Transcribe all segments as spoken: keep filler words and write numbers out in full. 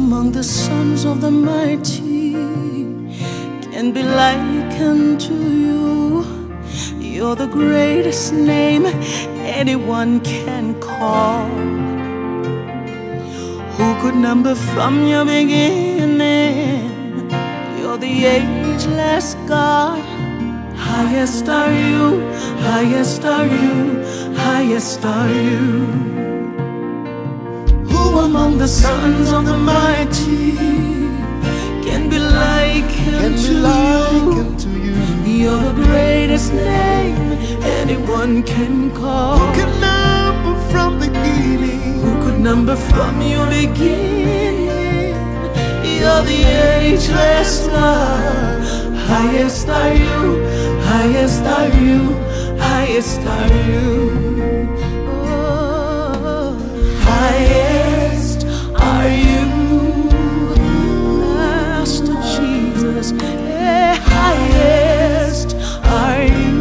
among the sons of the mighty can be likened to you? You're the greatest name anyone can call. Who could number from your beginning? You're the ageless God. Highest are you, highest are you, highest are you. Who among the sons of the mighty can be likened to you? You're the greatest name anyone can call. Who can number from the beginning? Who could number from your beginning? You're the ageless God. Highest are you, highest are you, highest are you. Oh, highest are you, Master Jesus. Yeah, highest are you,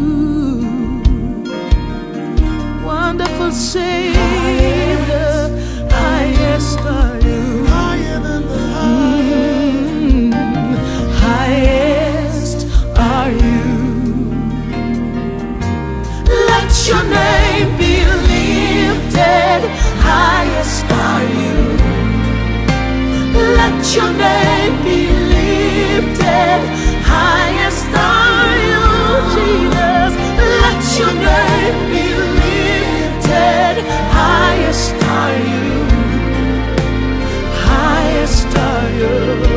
wonderful Savior. Highest are you, higher than the mm, highest are you. Let your name be lifted. Highest are you. Let your name be lifted. Highest are you, Jesus. Let your name be lifted. Highest are you. Highest are you.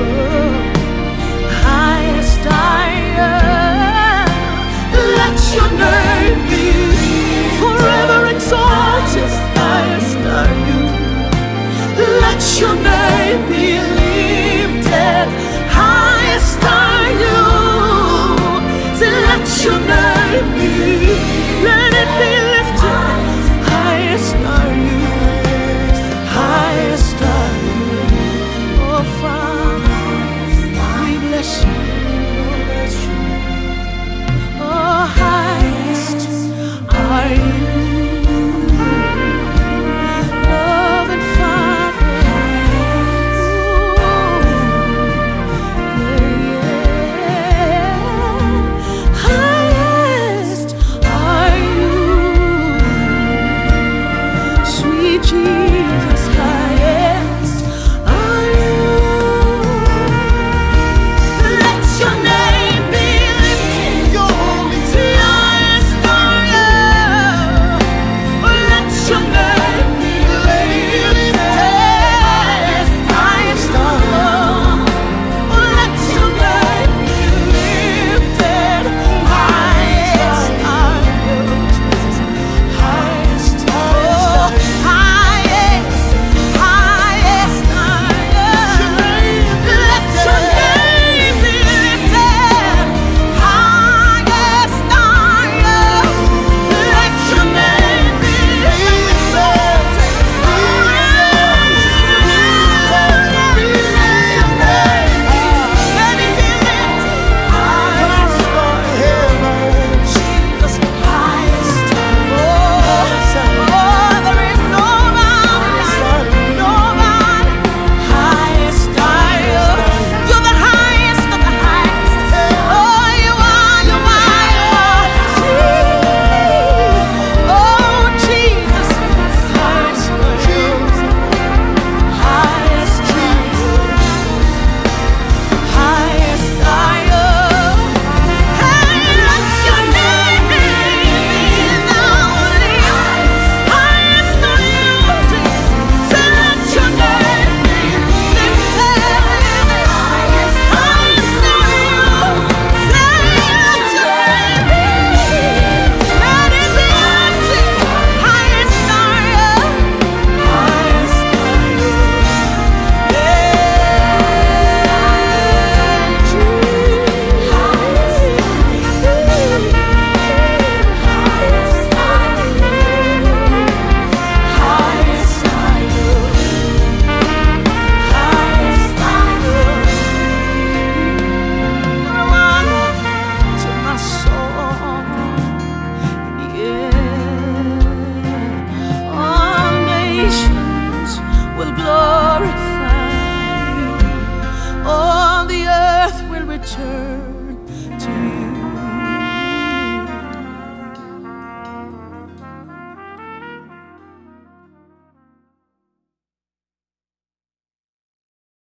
Highest are you. Let your name be forever exalted. Highest are you. Let your name